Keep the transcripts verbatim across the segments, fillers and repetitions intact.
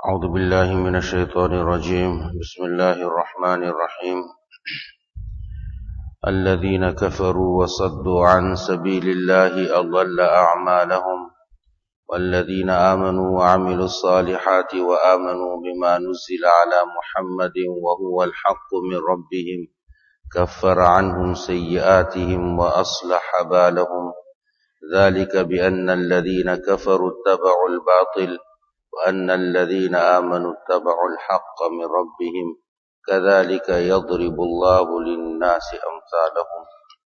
أعوذ بالله من الشيطان الرجيم بسم الله الرحمن الرحيم الذين كفروا وصدوا عن سبيل الله أضل أعمالهم والذين آمنوا وعملوا الصالحات وآمنوا بما نزل على محمد وهو الحق من ربهم كفر عنهم سيئاتهم وأصلح بالهم ذلك بأن الذين كفروا اتبعوا الباطل وأن الذين آمنوا اتبعوا الحق من ربهم كذلك يضرب الله للناس أمثالهم.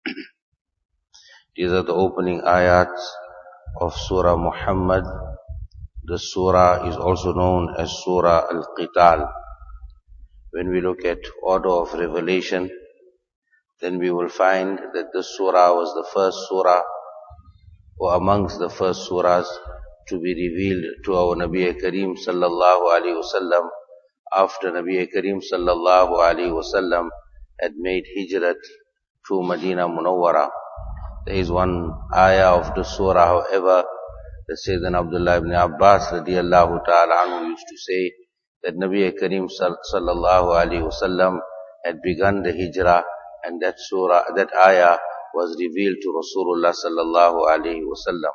These are the opening ayats of Surah Muhammad. The surah is also known as Surah Al-Qital. When we look at order of revelation, then we will find that this surah was the first surah or amongst the first surahs to be revealed to our Nabi Kareem sallallahu alaihi wasallam after Nabi Kareem sallallahu alaihi wasallam had made hijrat to Medina Munawwara. There is one ayah of the surah, however, that Sayyidina Abdullah ibn Abbas radiyallahu ta'ala anhu used to say that Nabi Kareem sallallahu alaihi wasallam had begun the hijrah, and that surah, that ayah was revealed to Rasulullah sallallahu alaihi wasallam.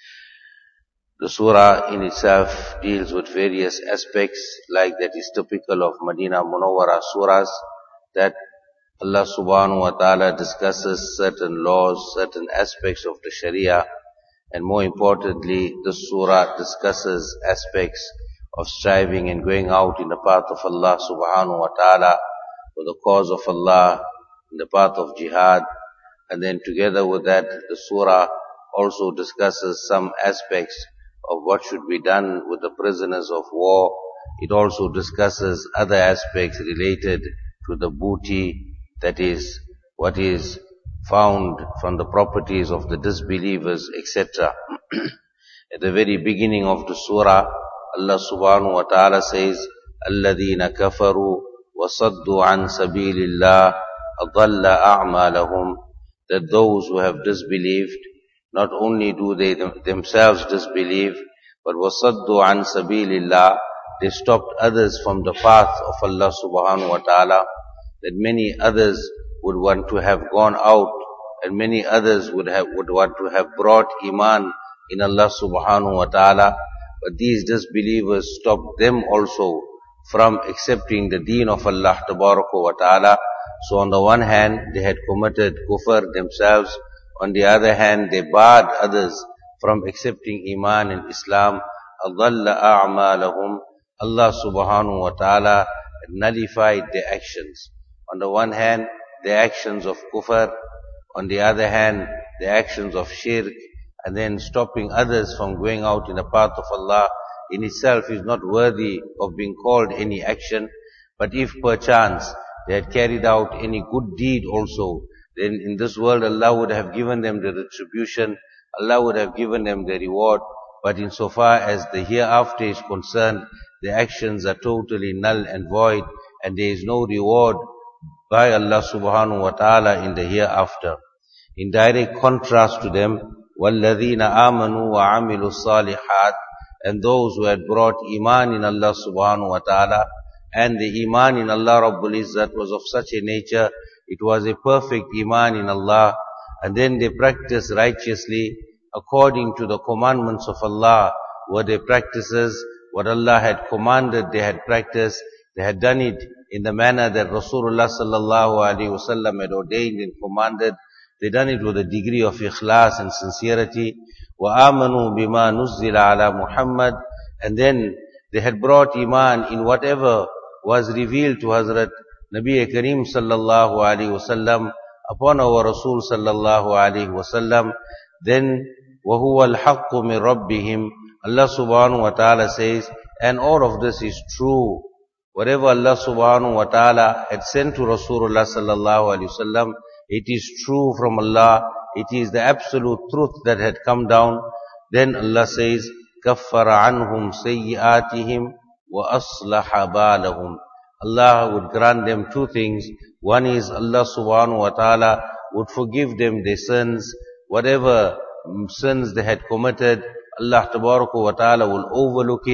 The surah in itself deals with various aspects, like that is typical of Medina Munawwara surahs, that Allah subhanahu wa ta'ala discusses certain laws, certain aspects of the Sharia, and more importantly, the surah discusses aspects of striving and going out in the path of Allah subhanahu wa ta'ala for the cause of Allah, in the path of jihad. And then together with that, the surah also discusses some aspects of what should be done with the prisoners of war. It also discusses other aspects related to the booty, that is, what is found from the properties of the disbelievers, et cetera. At the very beginning of the surah, Allah subhanahu wa ta'ala says, الَّذِينَ كَفَرُوا وَصَدُّوا عَنْ سَبِيلِ اللَّهِ أَضَلَّ أَعْمَالَهُمْ, that those who have disbelieved, not only do they them, themselves disbelieve, but وَصَدُّوا عَنْ سَبِيلِ اللَّهِ, they stopped others from the path of Allah subhanahu wa ta'ala, that many others would want to have gone out, and many others would have would want to have brought iman in Allah subhanahu wa ta'ala, but these disbelievers stopped them also from accepting the deen of Allah tabaraka wa ta'ala. So on the one hand, they had committed kufr themselves. On the other hand, they barred others from accepting iman in Islam. أَضَلَّ أَعْمَالَهُمْ, Allah subhanahu wa ta'ala nullified their actions. On the one hand, the actions of kufr. On the other hand, the actions of shirk. And then stopping others from going out in the path of Allah in itself is not worthy of being called any action. But if perchance they had carried out any good deed also, then in this world Allah would have given them the retribution, Allah would have given them the reward. But insofar as the hereafter is concerned, the actions are totally null and void, and there is no reward by Allah subhanahu wa ta'ala in the hereafter. In direct contrast to them, وَالَّذِينَ آمَنُوا وَعَمِلُوا الصَّالِحَاتِ, and those who had brought iman in Allah subhanahu wa ta'ala, and the iman in Allah Rabbul Izzat was of such a nature, it was a perfect iman in Allah, and then they practiced righteously according to the commandments of Allah. Were their practices what Allah had commanded, they had practiced, they had done it in the manner that Rasulullah sallallahu alaihi wasallam had ordained and commanded. They done it with a degree of ikhlas and sincerity. وَآمَنُوا بِمَا نُزِّلَ عَلَى Muhammad, and then they had brought iman in whatever was revealed to Hazrat Nabi Kareem sallallahu alaihi wasallam upon our Rasul sallallahu alaihi wasallam. Then وَهُوَ الْحَقُّ مِنْ رَبِّهِمْ, Allah subhanahu wa ta'ala says, and all of this is true. Whatever Allah subhanahu wa ta'ala had sent to Rasulullah sallallahu alaihi wasallam, it is true from Allah. It is the absolute truth that had come down. Then Allah says, كَفَّرَ عَنْهُمْ سَيِّئَاتِهِمْ وَأَصْلَحَ بَالَهُمْ. Allah would grant them two things. One is Allah subhanahu wa ta'ala would forgive them their sins. Whatever sins they had committed, Allah tabaraka wa ta'ala will overlook it,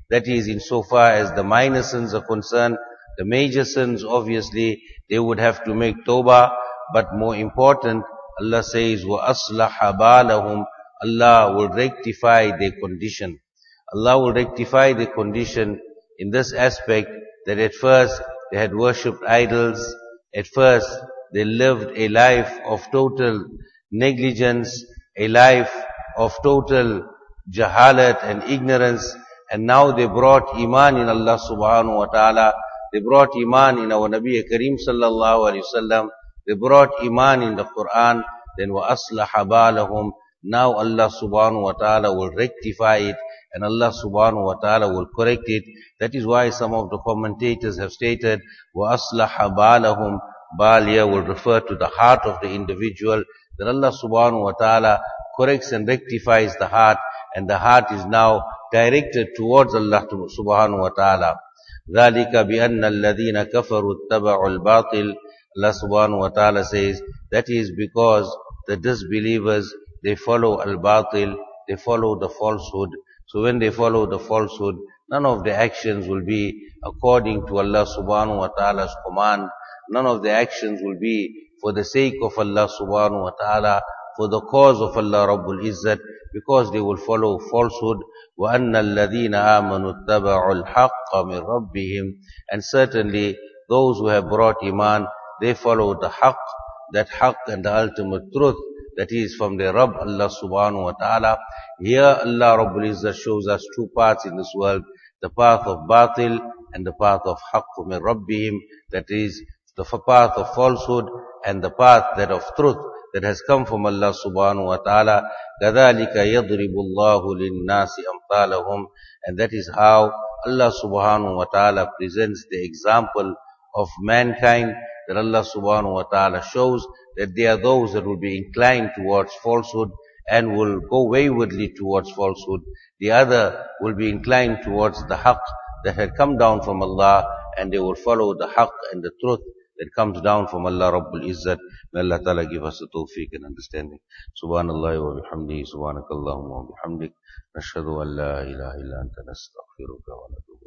That is, insofar as the minor sins are concerned. The major sins, obviously, they would have to make tawbah, but more important, Allah says, وَأَصْلَحَ بَالَهُمْ, Allah will rectify their condition. Allah will rectify their condition in this aspect, that at first they had worshipped idols, at first they lived a life of total negligence, a life of total jahalat and ignorance, and now they brought iman in Allah subhanahu wa ta'ala, they brought iman in our Nabi Kareem sallallahu alayhi wasallam, they brought iman in the Quran, then وَأَصْلَحَ بَالَهُمْ, now Allah subhanahu wa ta'ala will rectify it, and Allah subhanahu wa ta'ala will correct it. That is why some of the commentators have stated, وَأَصْلَحَ بَالَهُمْ, Baal here will refer to the heart of the individual, that Allah subhanahu wa ta'ala corrects and rectifies the heart, and the heart is now directed towards Allah subhanahu wa ta'ala. ذَلِكَ بِأَنَّ الَّذِينَ كَفَرُوا اتَّبَعُوا الْبَاطِلِ, Allah subhanahu wa ta'ala says, that is because the disbelievers, they follow al-batil, they follow the falsehood. So when they follow the falsehood, none of the actions will be according to Allah subhanahu wa ta'ala's command. None of the actions will be for the sake of Allah subhanahu wa ta'ala, for the cause of Allah Rabbul Izzat, because they will follow falsehood. وَأَنَّ الَّذِينَ آمَنُوا اتَّبَعُوا الْحَقَّ مِنْ رَبِّهِمْ, and certainly those who have brought iman, they follow the haqq, that haqq and the ultimate truth, that is from their Rabb Allah subhanahu wa ta'ala. Here Allah Rabbul Izzat shows us two paths in this world, the path of batil and the path of haqq min rabbihim, that is the path of falsehood and the path that of truth that has come from Allah subhanahu wa ta'ala. كَذَلِكَ يَضْرِبُ اللَّهُ لِلنَّاسِ أَمْثَالَهُم, and that is how Allah subhanahu wa ta'ala presents the example of mankind, that Allah subhanahu wa ta'ala shows that there are those that will be inclined towards falsehood and will go waywardly towards falsehood. The other will be inclined towards the haqq that had come down from Allah, and they will follow the haqq and the truth that comes down from Allah Rabbul Izzat. May Allah Ta'ala give us the tawfiq and understanding. Subhanallah wa bihamdihi, subhanakallahumma wa bihamdik, nashhadu an la ilaha illa anta nastaghfiruka wa natubu